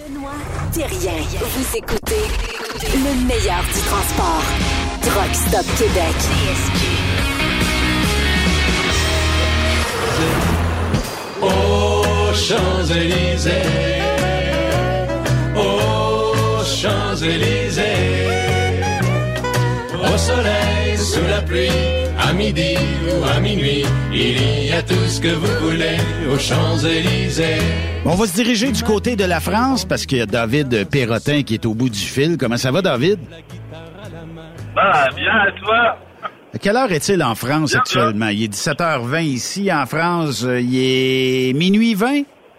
Benoît Thérien. Vous écoutez le meilleur du transport. Truck Stop Québec. Aux Champs-Élysées, aux Champs-Élysées, au soleil, sous la pluie, à midi ou à minuit, il y a tout ce que vous voulez aux Champs-Élysées. On va se diriger du côté de la France parce qu'il y a David Pérotin qui est au bout du fil. Comment ça va, David? Bah, bien, toi? À quelle heure est-il en France bien, actuellement? Il est 17h20 ici. En France, il est minuit 20?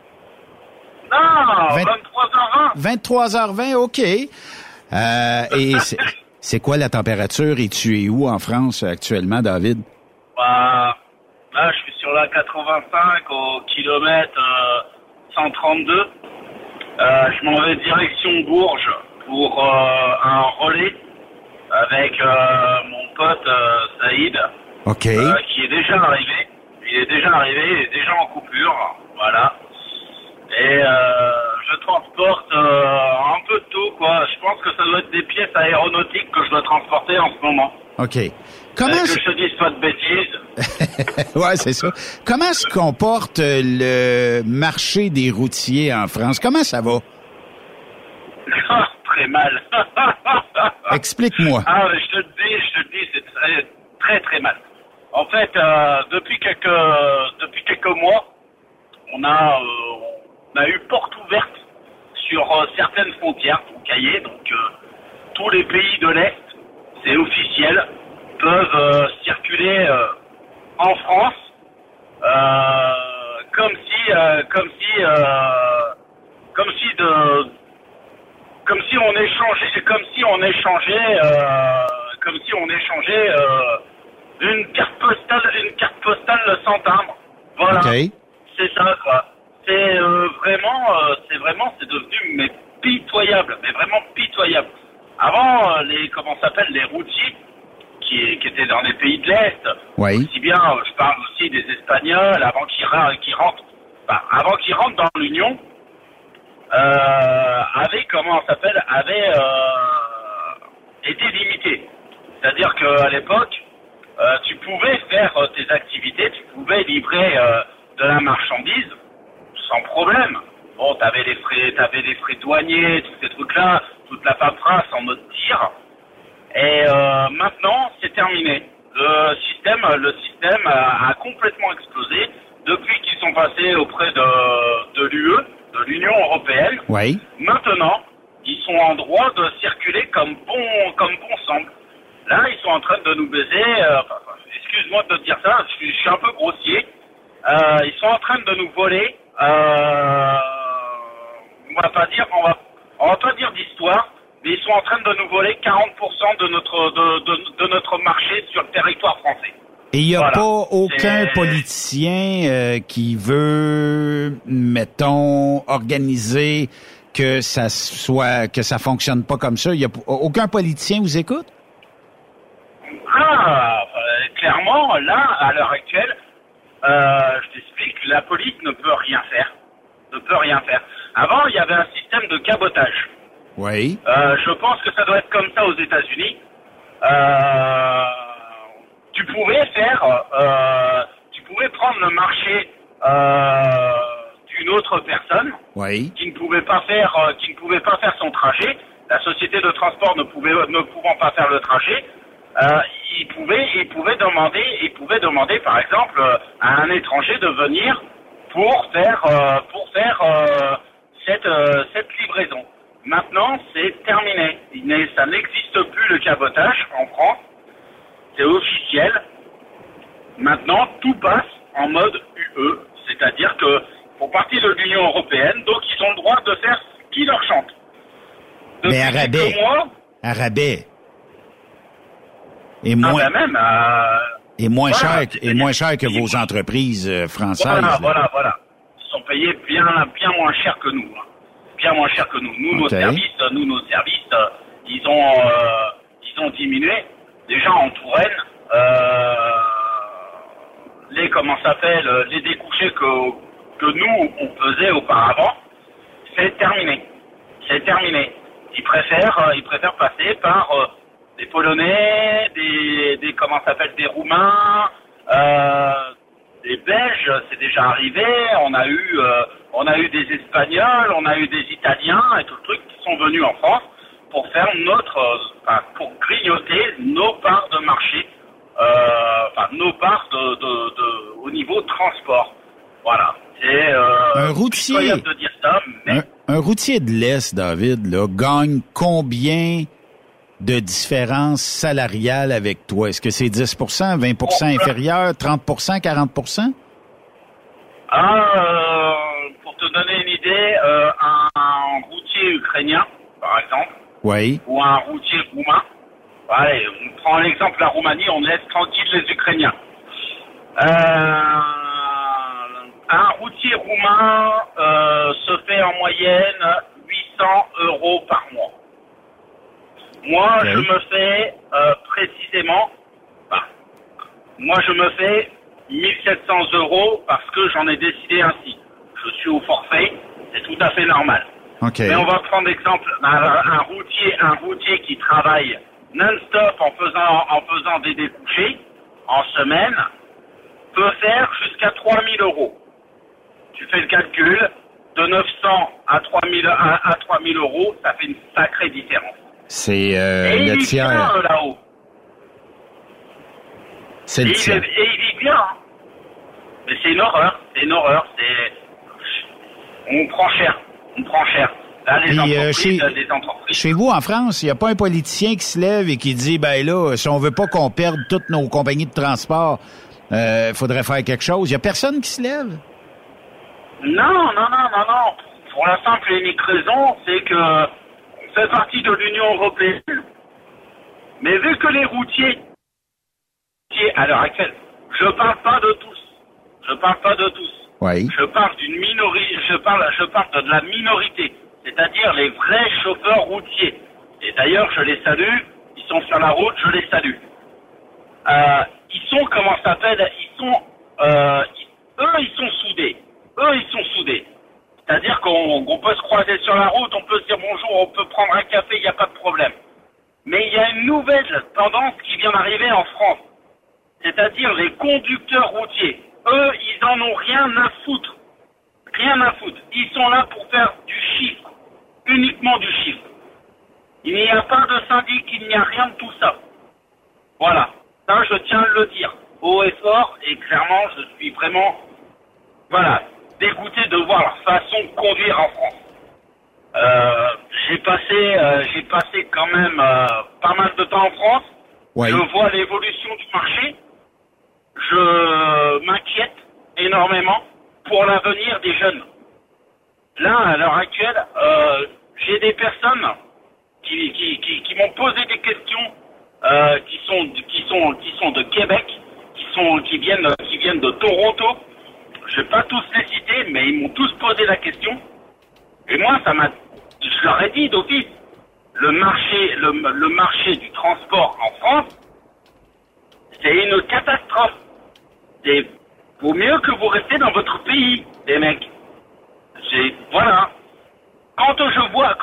Non, 23h20. 23h20, OK. Et c'est quoi la température et tu es où en France actuellement, David? Bah, là, je suis sur la 85 au kilomètre 132. Je m'en vais direction Bourges pour un relais avec mon pote Saïd, qui est déjà arrivé. Il est déjà en coupure, voilà. Et je transporte un peu de tout, quoi. Je pense que ça doit être des pièces aéronautiques que je dois transporter en ce moment. OK. Comment que je te dise pas de bêtises. Ouais, c'est ça. Comment se comporte le marché des routiers en France? Comment ça va? Très mal. Explique-moi. Ah, je te le dis, c'est très, très, très mal. En fait, depuis quelques mois, on a eu porte ouverte sur certaines frontières, donc Caillé, donc tous les pays de l'Est, c'est officiel, peuvent circuler en France comme si on échangeait une carte postale sans timbre. Voilà. Okay. C'est ça, quoi. C'est devenu pitoyable, mais vraiment pitoyable. Avant, les routiers qui étaient dans les pays de l'Est, aussi bien, je parle aussi des Espagnols, avant qu'ils rentrent dans l'Union, avaient été limités. C'est-à-dire qu'à l'époque, tu pouvais faire tes activités, tu pouvais livrer de la marchandise sans problème. Bon, t'avais les frais douaniers, tous ces trucs-là, toute la paperasse en mode tir. Et maintenant, c'est terminé. Le système a complètement explosé depuis qu'ils sont passés auprès de l'UE, de l'Union européenne. Oui. Maintenant, ils sont en droit de circuler comme bon semble. Là, ils sont en train de nous baiser. Excuse-moi de te dire ça, je suis un peu grossier. Ils sont en train de nous voler. On va pas dire d'histoire, mais ils sont en train de nous voler 40% de notre marché sur le territoire français. Et il n'y a pas aucun politicien qui veut, mettons, organiser que ça fonctionne pas comme ça. Il y a aucun politicien vous écoute? Clairement, là, à l'heure actuelle, je t'explique, la police ne peut rien faire. Avant, il y avait un système de cabotage. Oui. Je pense que ça doit être comme ça aux États-Unis. Tu pouvais prendre le marché d'une autre personne qui ne pouvait pas faire son trajet. La société de transport ne pouvant pas faire le trajet, il pouvait demander par exemple à un étranger de venir pour faire cette livraison. Maintenant, c'est terminé. Ça n'existe plus le cabotage en France. C'est officiel. Maintenant, tout passe en mode UE, c'est-à-dire que pour partie de l'Union européenne, donc ils ont le droit de faire ce qui leur chante. Mais rabais. Et moins cher que vos entreprises françaises. Voilà. Ils sont payés bien moins cher que nous. Bien moins cher que nous. Nos services, ils ont diminué. Déjà en Touraine, les découchés que nous on faisait auparavant, c'est terminé. c'est terminé. Ils préfèrent passer par des Polonais, des Roumains, des Belges, c'est déjà arrivé. On a eu des Espagnols, on a eu des Italiens et tout le truc qui sont venus en France pour faire pour grignoter nos parts de marché, nos parts au niveau transport. Voilà. C'est un routier. De dire ça, mais... un routier de l'Est, David, là, gagne combien de différence salariale avec toi? Est-ce que c'est 10 20 inférieur, 30 40 pour te donner une idée, un routier ukrainien, par exemple, oui, ou un routier roumain, allez, on prend l'exemple de la Roumanie, on laisse tranquille les Ukrainiens. Un routier roumain se fait en moyenne 800 € par mois. Moi, okay. je me fais précisément, moi je me fais 1700 € parce que j'en ai décidé ainsi. Je suis au forfait, c'est tout à fait normal. Okay. Mais on va prendre l'exemple un routier qui travaille non-stop en faisant des débouchés en semaine peut faire jusqu'à 3000 €. Tu fais le calcul, de 900 à 3000 €, ça fait une sacrée différence. C'est le tiers. Bien, là-haut. C'est le tiers. Et il vit bien. Hein. Mais c'est une horreur. On prend cher. Là, les entreprises. Chez vous, en France, il n'y a pas un politicien qui se lève et qui dit, ben là, si on veut pas qu'on perde toutes nos compagnies de transport, faudrait faire quelque chose. Il y a personne qui se lève? Non. Pour la simple et unique raison, c'est que on fait partie de l'Union européenne. Mais vu que les routiers, à l'heure actuelle, je parle pas de tous. Oui. Je parle d'une minorité, je parle de la minorité, c'est-à-dire les vrais chauffeurs routiers. Et d'ailleurs, je les salue, ils sont sur la route, je les salue. Ils sont soudés. C'est-à-dire qu'on peut se croiser sur la route, on peut se dire bonjour, on peut prendre un café, il n'y a pas de problème. Mais il y a une nouvelle tendance qui vient d'arriver en France. C'est-à-dire les conducteurs routiers. Eux, ils en ont rien à foutre. Ils sont là pour faire du chiffre. Uniquement du chiffre. Il n'y a pas de syndic, il n'y a rien de tout ça. Voilà. Ça, je tiens à le dire. Haut et fort, et clairement, je suis vraiment, dégoûté de voir leur façon de conduire en France. J'ai passé quand même pas mal de temps en France. Oui. Je vois l'évolution du marché. Je m'inquiète énormément pour l'avenir des jeunes. Là, à l'heure actuelle, j'ai des personnes qui m'ont posé des questions, qui sont de Québec, qui viennent de Toronto. Je vais pas tous les citer, mais ils m'ont tous posé la question. Et moi, je leur ai dit d'office, le marché du transport en France, c'est une catastrophe. Vaut mieux que vous restez dans votre pays, les mecs. Voilà. Quand je vois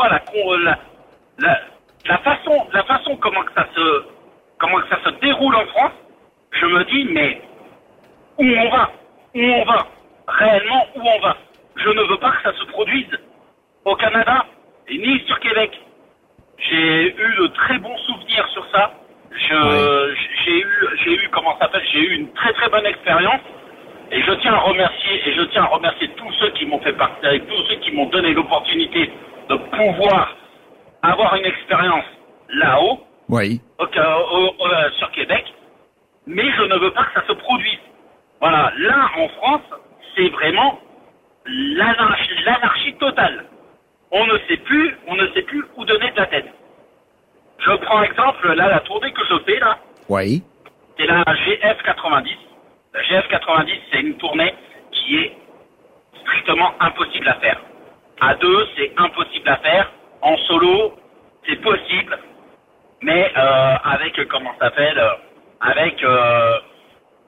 la façon comment que ça se déroule en France, je me dis mais où on va réellement où on va. Je ne veux pas que ça se produise au Canada et ni sur Québec. J'ai eu de très bons souvenirs sur ça. J'ai eu une très très bonne expérience et je tiens à remercier tous ceux qui m'ont fait partie, tous ceux qui m'ont donné l'opportunité de pouvoir avoir une expérience là-haut, oui, sur Québec, mais je ne veux pas que ça se produise. Voilà, là en France, c'est vraiment l'anarchie totale. On ne sait plus où donner de la tête. Je prends exemple, là, la tournée que je fais, là. Oui. C'est la GF90. La GF90, c'est une tournée qui est strictement impossible à faire. À deux, c'est impossible à faire. En solo, c'est possible. Mais,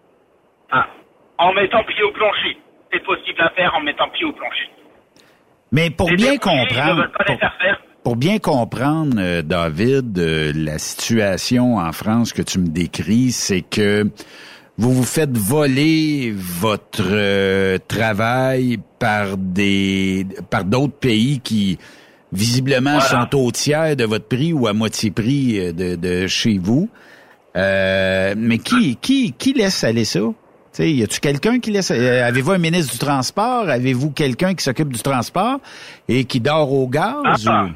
en mettant pied au plancher. C'est possible à faire en mettant pied au plancher. Mais pour bien comprendre, pour bien comprendre, David, la situation en France que tu me décris, c'est que vous vous faites voler votre travail par d'autres pays qui visiblement sont au tiers de votre prix ou à moitié prix de chez vous. Mais qui laisse aller ça? T'sais, y a-tu quelqu'un qui laisse... avez-vous un ministre du Transport? Avez-vous quelqu'un qui s'occupe du transport et qui dort au gaz? On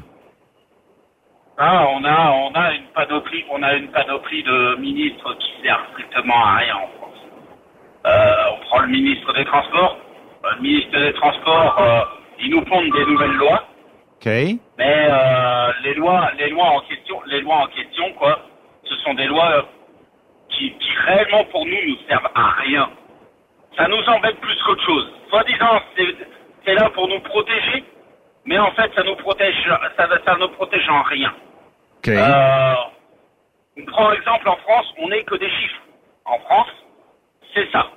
a une panoplie de ministres qui servent strictement à rien en France. On prend le ministre des Transports. Le ministre des Transports, il nous pondent des nouvelles lois. OK. Mais les lois en question, quoi, ce sont des lois qui réellement pour nous servent à rien. Ça nous embête plus qu'autre chose. Soi-disant, c'est là pour nous protéger, mais en fait, ça nous protège en rien. Okay. On prend exemple en France, on n'est que des chiffres. En France, c'est ça.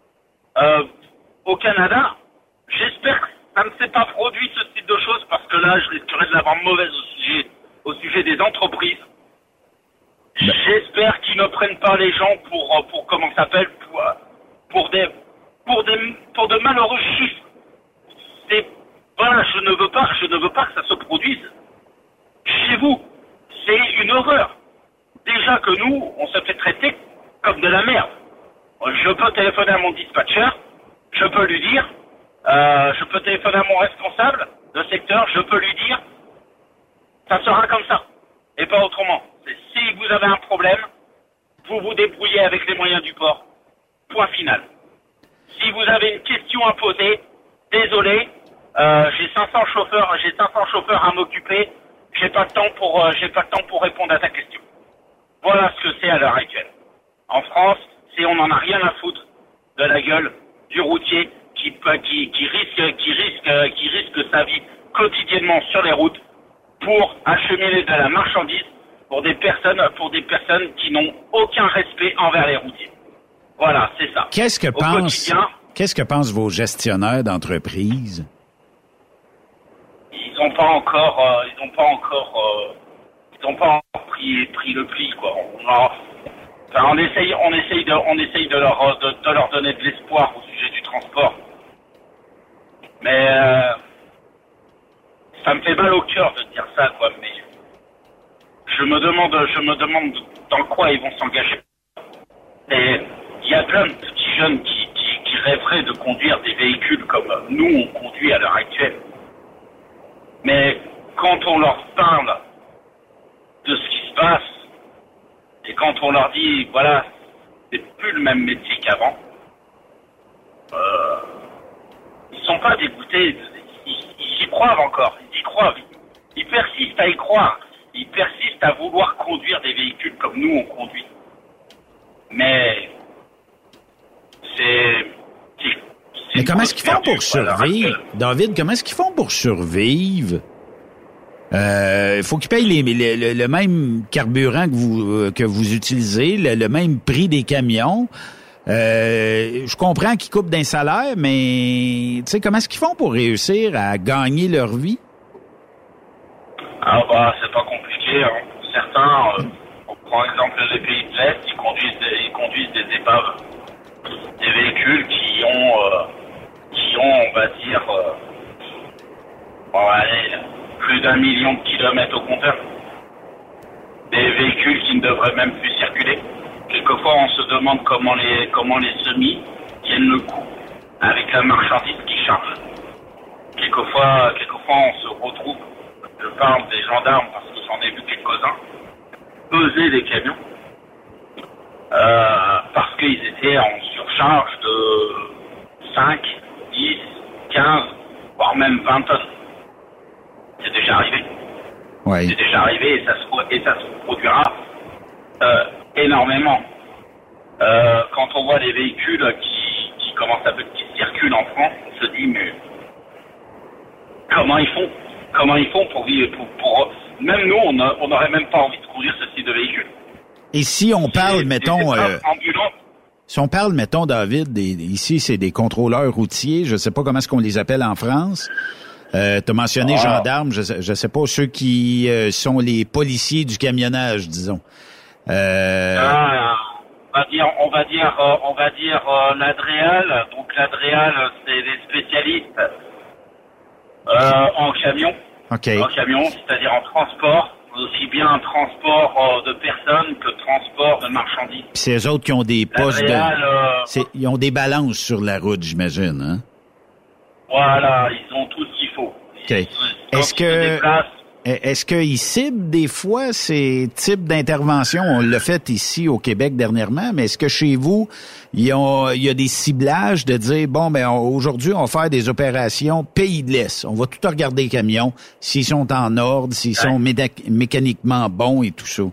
Au Canada, j'espère que ça ne s'est pas produit ce type de choses parce que là, je risquerais de l'avoir mauvaise au sujet des entreprises. J'espère qu'ils ne prennent pas les gens pour comment ça s'appelle, pour de malheureux chiffres. Voilà, je ne veux pas que ça se produise chez vous. C'est une horreur. Déjà que nous, on se fait traiter comme de la merde. Je peux téléphoner à mon dispatcher, je peux lui dire, je peux téléphoner à mon responsable de secteur, je peux lui dire, ça sera comme ça, et pas autrement. Si vous avez un problème, vous vous débrouillez avec les moyens du bord. Point final. Si vous avez une question à poser, désolé, j'ai 500 chauffeurs à m'occuper. J'ai pas de temps pour répondre à ta question. Voilà ce que c'est à l'heure actuelle. En France, on en a rien à foutre de la gueule du routier qui risque sa vie quotidiennement sur les routes pour acheminer de la marchandise pour des personnes qui n'ont aucun respect envers les routiers. Voilà, c'est ça. Qu'est-ce que pensent vos gestionnaires d'entreprise? Ils n'ont pas encore pris le pli, quoi. On essaye de leur donner de l'espoir au sujet du transport. Mais ça me fait mal au cœur de dire ça, quoi. Mais je me demande dans quoi ils vont s'engager. Et il y a plein de petits jeunes qui rêveraient de conduire des véhicules comme nous on conduit à l'heure actuelle. Mais quand on leur parle de ce qui se passe, et quand on leur dit, voilà, c'est plus le même métier qu'avant, ils sont pas dégoûtés, ils y croient encore, ils y croient, ils persistent à y croire, ils persistent à vouloir conduire des véhicules comme nous on conduit. Mais Mais comment est-ce qu'ils font pour survivre? David, comment est-ce qu'ils font pour survivre? Il faut qu'ils payent le même carburant que vous utilisez, le même prix des camions. Je comprends qu'ils coupent d'un salaire, mais tu sais, comment est-ce qu'ils font pour réussir à gagner leur vie? Ah bah c'est pas compliqué. Hein. Certains, on prend exemple les pays de l'Est, ils conduisent des épaves, des véhicules qui ont on va dire, plus d'1 million de kilomètres au compteur. Des véhicules qui ne devraient même plus circuler. Quelquefois, on se demande comment les semis tiennent le coup avec la marchandise qui charge. Quelquefois, on se retrouve, je parle des gendarmes parce que j'en ai vu quelques-uns, peser des camions parce qu'ils étaient en surcharge de 5, 10, 15, voire même 20 tonnes. C'est déjà arrivé. Oui. C'est déjà arrivé et ça se produira énormément. Quand on voit les véhicules qui circulent en France, on se dit mais comment ils font pour vivre pour même nous on n'aurait même pas envie de conduire ce type de véhicule. Et si on parle, mettons, David, ici, c'est des contrôleurs routiers, je sais pas comment est-ce qu'on les appelle en France. T'as mentionné gendarmes, je sais pas, ceux qui sont les policiers du camionnage, disons. On va dire l'Adréal. Donc l'Adréal, c'est les spécialistes en camion. OK. En camion, c'est-à-dire en transport, aussi bien en transport de personnes que transport de marchandises. Puis c'est eux autres qui ont des postes ils ont des balances sur la route, j'imagine, hein? Voilà, ils ont tout ce qu'il faut. OK. Est-ce qu'ils ciblent des fois ces types d'interventions? On l'a fait ici au Québec dernièrement, mais est-ce que chez vous, il y a des ciblages de dire, aujourd'hui, on va faire des opérations pays de l'Est. On va tout regarder les camions, s'ils sont en ordre, s'ils sont mécaniquement bons et tout ça.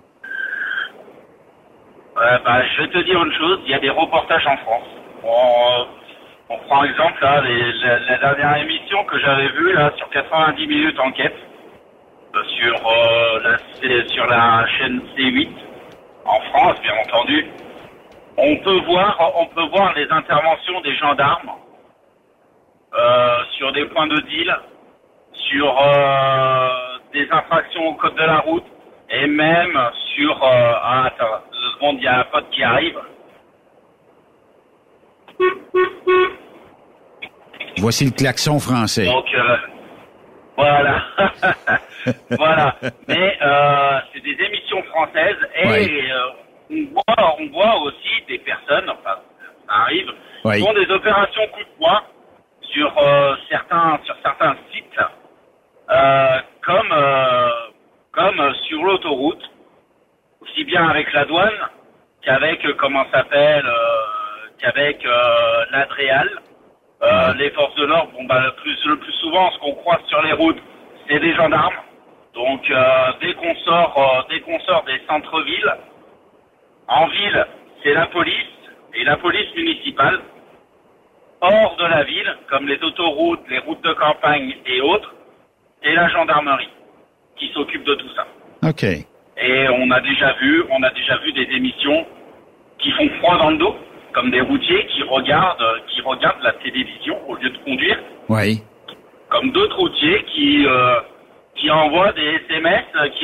Je vais te dire une chose, il y a des reportages en France. On prend exemple, là, la dernière émission que j'avais vue, là, sur 90 minutes enquête, sur la chaîne C8 en France, bien entendu. On peut voir les interventions des gendarmes sur des points de deal, sur des infractions au code de la route et même sur attends, 2 secondes, il y a un pote qui arrive. Voici le klaxon français. Donc voilà. Voilà. Mais c'est des émissions françaises et on voit aussi des personnes, enfin ça arrive, qui font des opérations coup de poing sur certains sites, comme sur l'autoroute, aussi bien avec la douane qu'avec qu'avec l'Adréal. Les forces de l'ordre, le plus souvent, ce qu'on croise sur les routes, c'est des gendarmes. Donc, dès qu'on sort des centres-villes, en ville, c'est la police et la police municipale. Hors de la ville, comme les autoroutes, les routes de campagne et autres, c'est la gendarmerie qui s'occupe de tout ça. OK. Et on a déjà vu des émissions qui font froid dans le dos, comme des routiers qui regardent la télévision au lieu de conduire. Oui. Comme d'autres routiers qui envoient des SMS,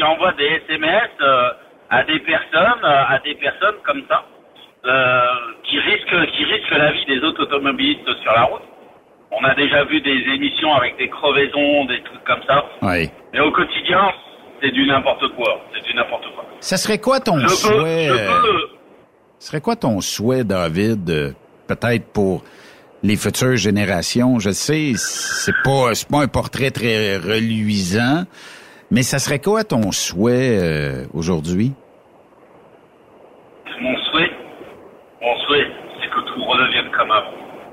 à des personnes comme ça, qui risquent la vie des autres automobilistes sur la route. On a déjà vu des émissions avec des crevaisons, des trucs comme ça. Oui. Mais au quotidien, c'est du n'importe quoi. Ça serait quoi ton souhait? Serait quoi ton souhait, David, peut-être pour les futures générations? Je sais, c'est pas un portrait très reluisant, mais ça serait quoi ton souhait aujourd'hui? Mon souhait, c'est que tout redevienne comme avant.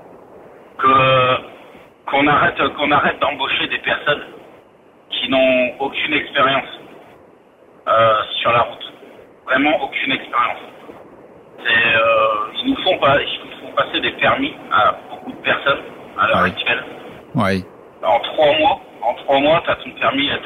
Qu'on arrête d'embaucher des personnes qui n'ont aucune expérience sur la route. Vraiment aucune expérience. Ils nous font passer des permis à beaucoup de personnes à l'heure actuelle. Oui. En 3 mois, t'as ton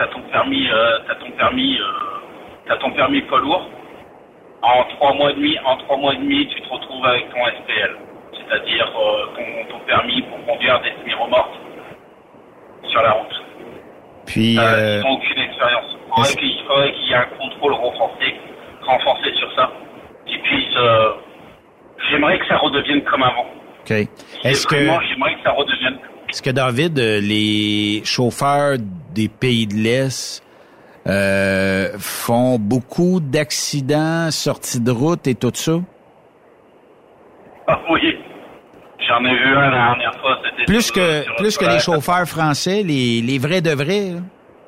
permis poids lourd. En 3 mois et demi, tu te retrouves avec ton SPL, c'est-à-dire ton permis pour conduire des semi-remorques sur la route. Puis ils n'ont aucune expérience. Il faudrait qu'il y ait un contrôle renforcé sur ça. Et puis, j'aimerais que ça redevienne comme avant. OK. J'aimerais que ça redevienne. Est-ce que, David, les chauffeurs des pays de l'Est font beaucoup d'accidents, sorties de route et tout ça? Ah oui. J'en ai vu un la dernière fois. C'était plus que les chauffeurs français, les vrais de vrais,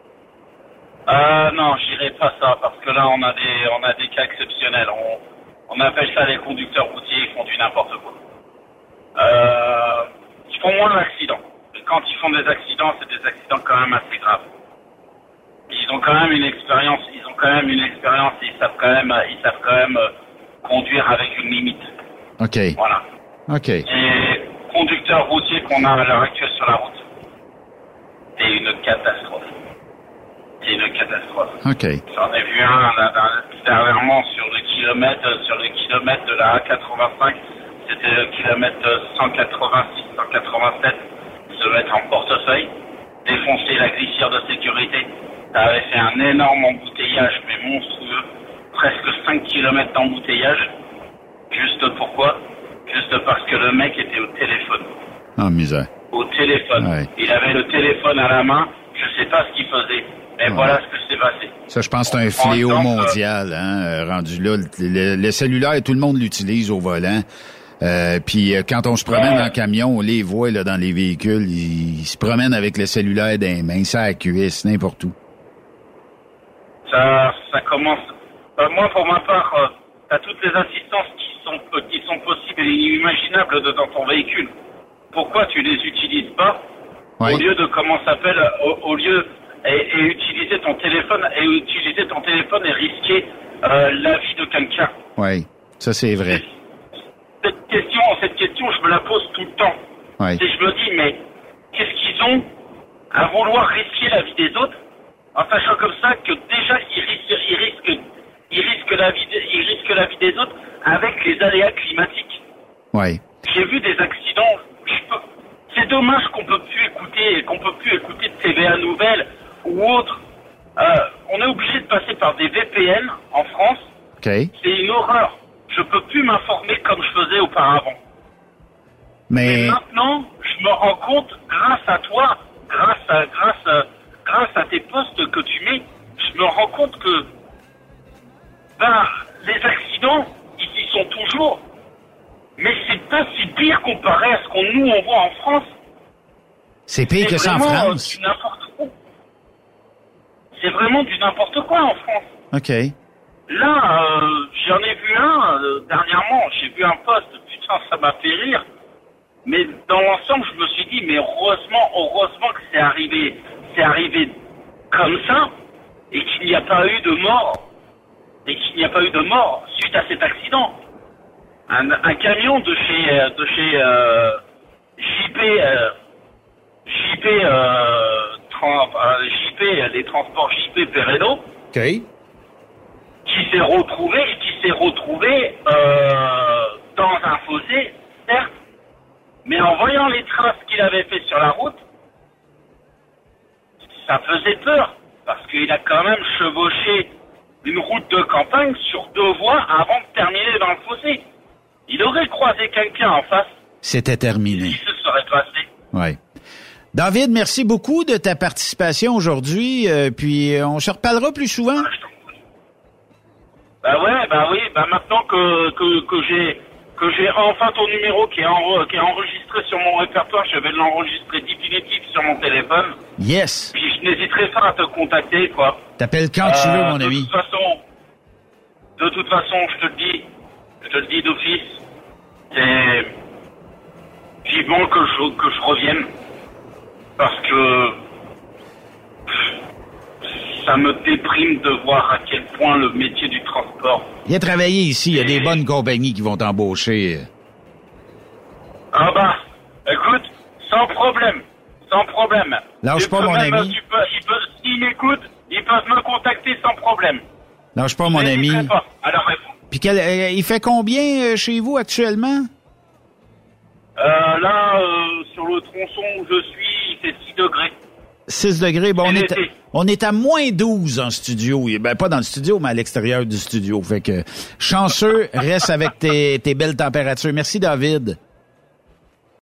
non, je dirais pas ça, parce que là, on a des cas exceptionnels. On appelle ça les conducteurs routiers, ils font du n'importe quoi. Ils font moins d'accidents. Et quand ils font des accidents, c'est des accidents quand même assez graves. Ils ont quand même une expérience, et ils savent quand même conduire avec une limite. OK. Voilà. OK. Les conducteurs routiers qu'on a à l'heure actuelle sur la route, c'est une catastrophe. OK. J'en ai vu un dernièrement sur le kilomètre de la A85. C'était le kilomètre 186, 187. Se mettre en portefeuille. défoncé la glissière de sécurité. Ça avait fait un énorme embouteillage, mais monstrueux. Presque 5 km d'embouteillage. Juste pourquoi? Juste parce que le mec était au téléphone. Ah, misère. Au téléphone. Ouais. Il avait le téléphone à la main. Je sais pas ce qu'il faisait. Mais voilà ce que s'est passé. Ça, je pense que c'est un fléau mondial, rendu là. Le cellulaire, tout le monde l'utilise au volant. Puis quand on se promène en camion, on les voit là dans les véhicules, ils se promènent avec le cellulaire dans les mains, ça à la cuisse, n'importe où. Ça commence. Moi, pour ma part, t'as toutes les assistances qui sont possibles et inimaginables dans ton véhicule. Pourquoi tu les utilises pas au lieu de au lieu et utiliser ton téléphone et risquer la vie de quelqu'un. Oui, ça c'est vrai. Cette question, je me la pose tout le temps. Oui. Et je me dis, mais qu'est-ce qu'ils ont à vouloir risquer la vie des autres, en sachant comme ça que déjà ils risquent la vie des autres avec les aléas climatiques. Oui. J'ai vu des accidents. C'est dommage qu'on peut plus écouter de TVA Nouvelles ou autres. On est obligé de passer par des VPN en France. Okay. C'est une horreur. Je peux plus m'informer comme je faisais auparavant. Mais maintenant, je me rends compte, grâce à toi, grâce à tes posts que tu mets, je me rends compte que les accidents, ils y sont toujours. Mais c'est pas si pire comparé à ce qu'on voit en France. c'est pire que ça en France. Du n'importe quoi. C'est vraiment du n'importe quoi en France. OK. Là, j'en ai vu un dernièrement. J'ai vu un post. Putain, ça m'a fait rire. Mais dans l'ensemble, je me suis dit, mais heureusement que c'est arrivé comme ça et qu'il n'y a pas eu de mort. Suite à cet accident. Un camion de chez les transports JP Peredo. OK. Qui s'est retrouvé dans un fossé, certes, mais en voyant les traces qu'il avait fait sur la route, ça faisait peur, parce qu'il a quand même chevauché une route de campagne sur 2 voies avant de terminer dans le fossé. Il aurait croisé quelqu'un en face. C'était terminé. Ce qui se serait passé. Oui. David, merci beaucoup de ta participation aujourd'hui, puis on se reparlera plus souvent. Maintenant que j'ai enfin ton numéro qui est enregistré sur mon répertoire, je vais l'enregistrer définitif sur mon téléphone. Yes. Puis je n'hésiterai pas à te contacter, quoi. T'appelles quand tu veux, mon ami. De toute façon, je te le dis d'office, c'est vivement que je revienne, parce que ça me déprime de voir à quel point le métier du transport... Viens travailler ici, il y a des bonnes compagnies qui vont t'embaucher. Ah écoute, sans problème. Lâche pas, mon ami. S'ils m'écoutent, ils peuvent me contacter sans problème. Lâche pas, mon ami. Pas à leur répondre. Puis il fait combien chez vous actuellement? Là, sur le tronçon où je suis, il fait 6 degrés. 6 degrés. Bon, on est à moins 12 en studio. Ben, pas dans le studio, mais à l'extérieur du studio. Fait que chanceux, reste avec tes belles températures. Merci, David.